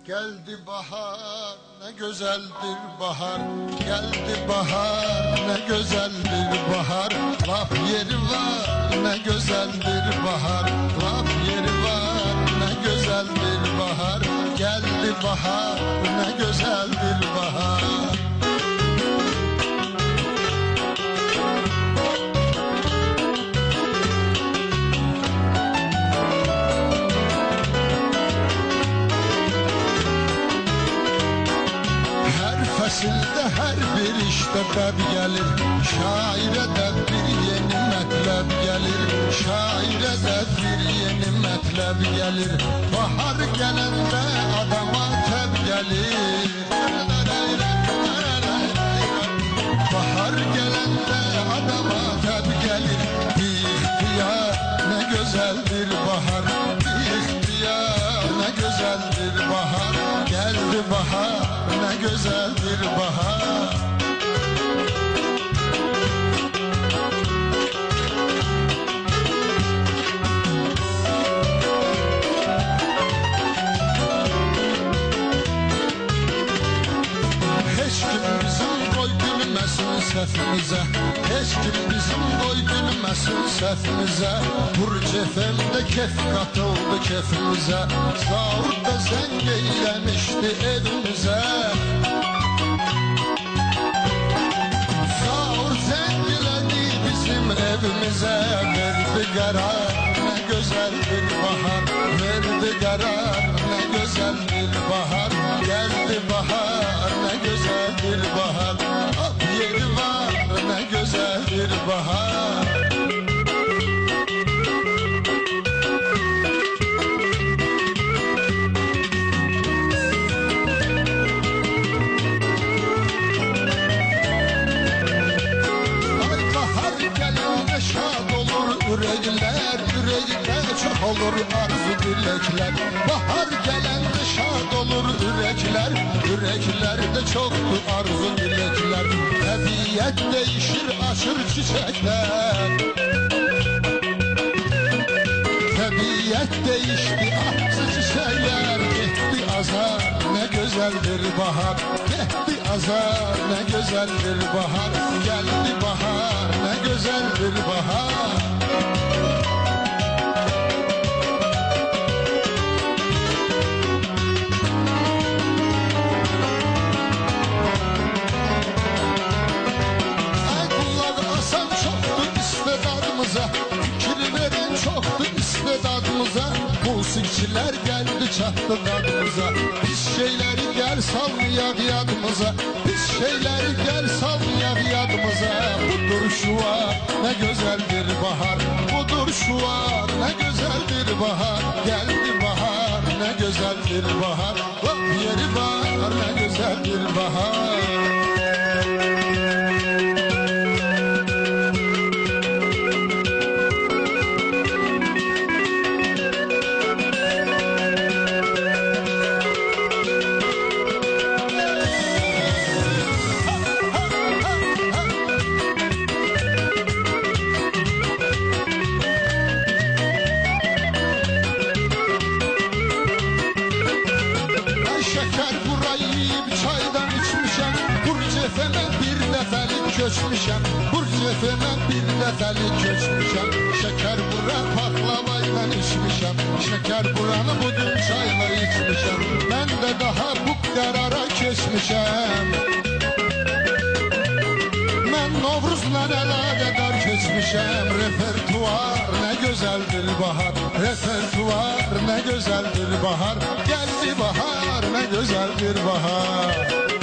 Geldi bahar, ne güzeldir bahar. Geldi bahar, ne güzeldir bahar. Laf yeri var, ne güzeldir bahar. Laf yeri var, ne güzeldir bahar. Geldi bahar, ne güzeldir bahar. Fasilde her bir işte beb gelir. Şaire de bir yeni metleb gelir. Şaire de bir yeni metleb gelir. Bahar gelende adama teb gelir. Bahar gelende adama teb gelir. İhtiyar ne güzeldir bahar. İhtiyar ne güzeldir bahar. Geldi bahar, ne güzeldir bahar. Hiç kim bizim koy gülmesin sefimize. Hiç kim bizim koy gülmesin sefimize. Vur cefemde kef katıldı kefimize. Sağırda zeng eylemişti evimize. Sağır zengiledi bizim evimize. Verdi karar, ne güzeldir bahar. Verdi karar, ne güzeldir bahar. Geldi bahar, ne güzeldir bahar. Ab yeri var, ne güzeldir bahar. Yürekler, yürekler çok olur arzu dilekler. Bahar gelende şad olur yürekler. Yüreklerde çoktur arzu dilekler. Tabiat değişir açır çiçekler. Tabiat değişti açır çiçekler. Gitti azar ne güzeldir bahar. Gitti azar ne güzeldir bahar. Geldi bahar ne güzeldir bahar. Fikir veren çoktu istedadımıza. Musikçiler geldi çattı dadımıza. Biz şeyleri gel salmayak yadımıza. Biz şeyleri gel salmayak yadımıza. Budur şu an ne güzeldir bahar. Budur şu an ne güzeldir bahar. Geldi bahar ne güzeldir bahar. Bak yeri var ne güzeldir bahar. Köçmüşəm, Burcefemə bir dəfəlik köçmüşəm. Şəkər bura paklavayla içmişəm. Şəkər buranı bugün çayla içmişəm. Mən də daha bu qərara keçmişəm. Mən Novruzla əlaqədar keçmişəm. Repertuar nə gözəldir bahar. Repertuar nə gözəldir bahar. Gəldi bahar nə gözəldir bahar.